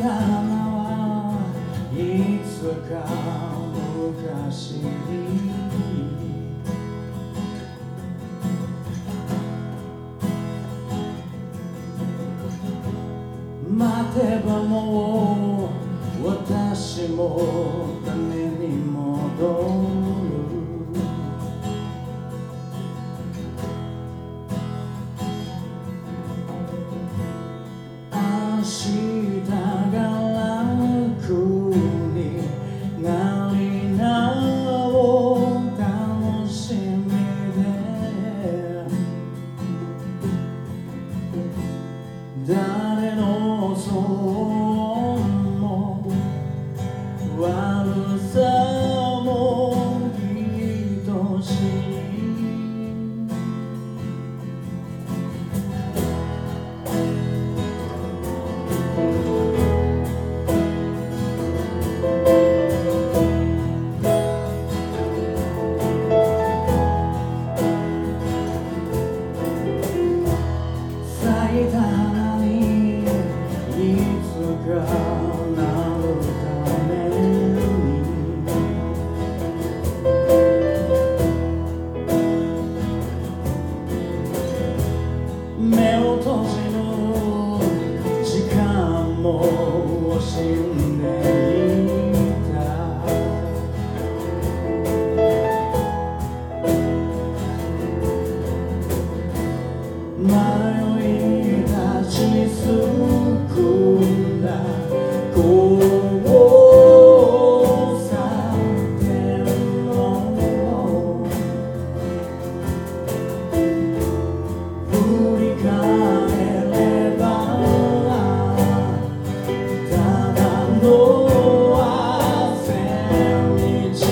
はいつか昔に待てばもう私も種に戻る明日が楽になりなお楽しみで誰の損も悪さも愛しい咲いた花にいつかなるために目を閉じる時間も惜しんでいた迷い立ちすくんだ交差点を振り返ればただの汗道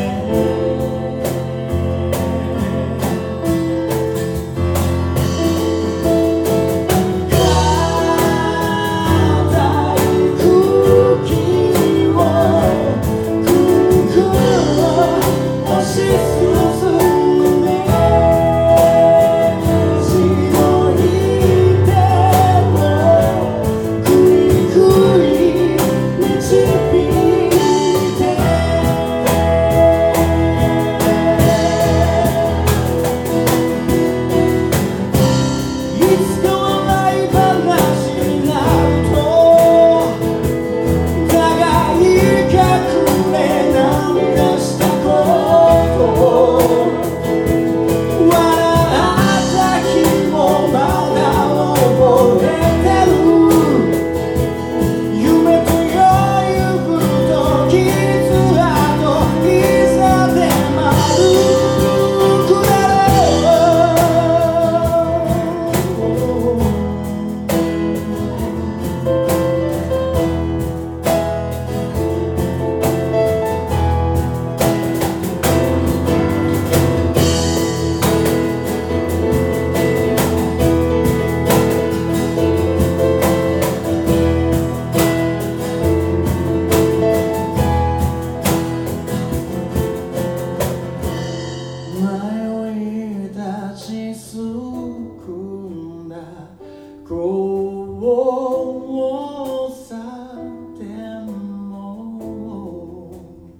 交差点も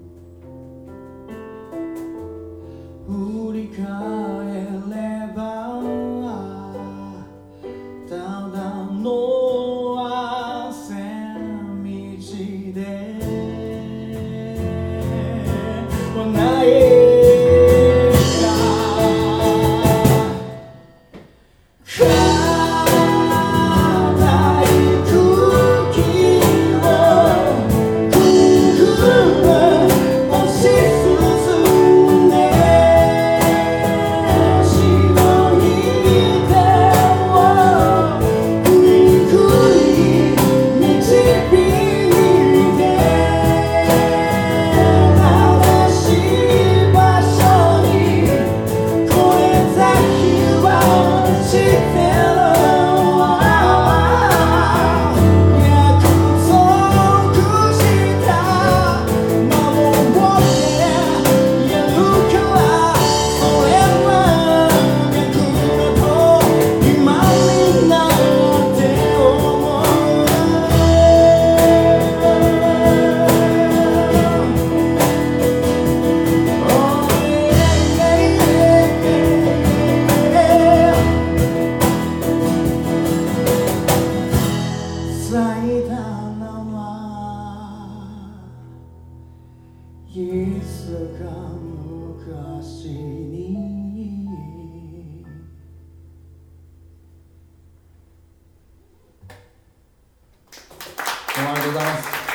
振り返ればただの汗道ではない導いていつか昔にどうもありがとうございます。